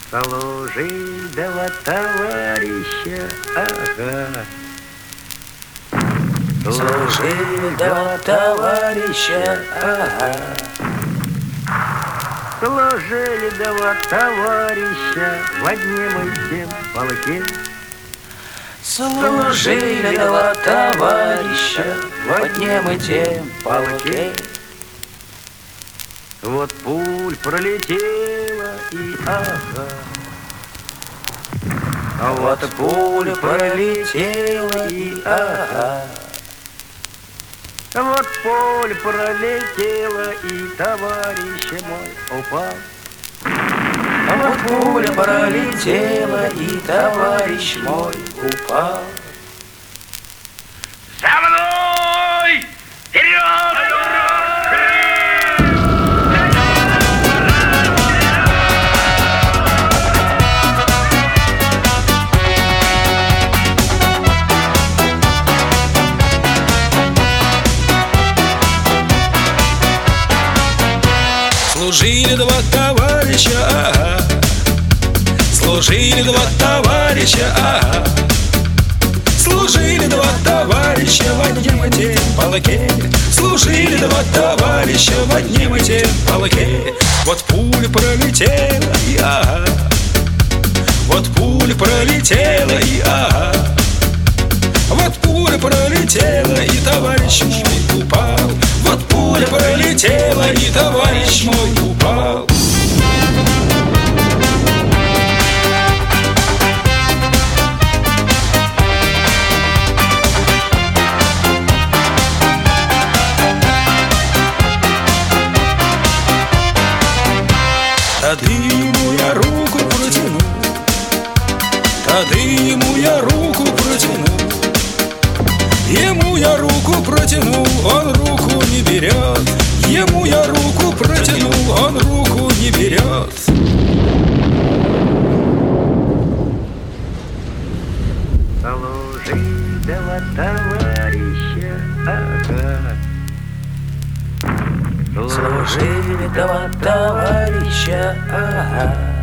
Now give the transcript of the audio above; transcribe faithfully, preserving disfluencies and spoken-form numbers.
Служи два товарища, ага. Служили два товарища, ага. Служили два товарища в одном и тем полке. Служили два товарища в одном и тем полке. Вот пуль пролетела и ага. А вот пуля пролетела и ага. Вот пуль пролетела и товарищ мой упал. А вот пуля пролетела и товарищ мой упал. За мной! Вперед! Служили два товарища, ага. Служили два товарища, ага. Служили два товарища в одном и тем полке. Служили два товарища в одном и тем полке. Вот пуля пролетела и ага. Вот пуля пролетела и ага. Вот пуля пролетела и товарищ мой упал. Вот пуля пролетела и товарищ мой упал. Тады ему я руку протяну, тады ему я руку протяну. Ему я руку протянул, он руку не берет. Ему я руку протянул, он руку не берет. Служи два товарища, ага. Служили два товарища, ага.